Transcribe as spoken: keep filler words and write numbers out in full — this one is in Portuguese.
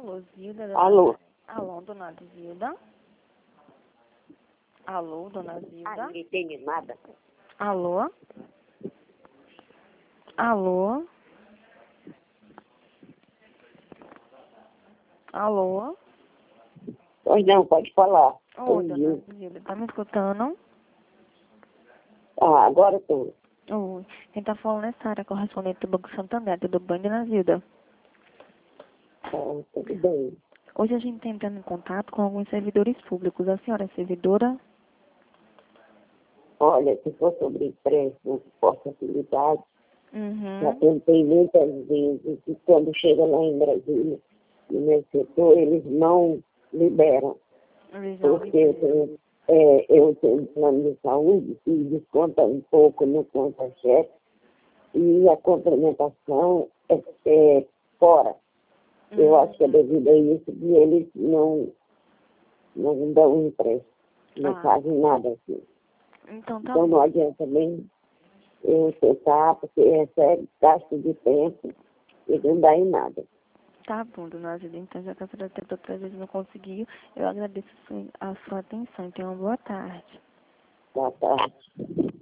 Alô, Zilda. Dona... Alô? Alô, dona Zilda. Alô, dona Zilda. Ah, não entende nada. Alô? Alô? Alô? Pois não, pode falar. Ô, dona Ouviu. Zilda, tá me escutando? Ah, agora tô. Oi. Quem tá falando é Sara, correspondente do Banco Santander. Tudo bem, dona Zilda? Ah, tudo bem. Hoje a gente tá entrando em contato com alguns servidores públicos. A senhora é servidora? Olha, se for sobre empréstimo, possibilidade, já Uhum. tentei muitas vezes e quando chega lá em Brasília, no meu setor, eles não liberam. Eles não Porque eu liberam. tenho, é, eu tenho um plano de saúde e desconta um pouco no conta-cheque e a complementação é, é fora. Eu acho que é Uhum. devido a isso que eles não, não dão empréstimo, não Ah, fazem nada assim. então tá Então não bom. adianta nem eu tentar, porque é gasto de tempo e não dá em nada. Tá bom, dona Zilda. Então, já que a senhora tentou três vezes e não conseguiu, eu agradeço a sua a sua atenção. Tenha uma boa tarde. Boa tarde.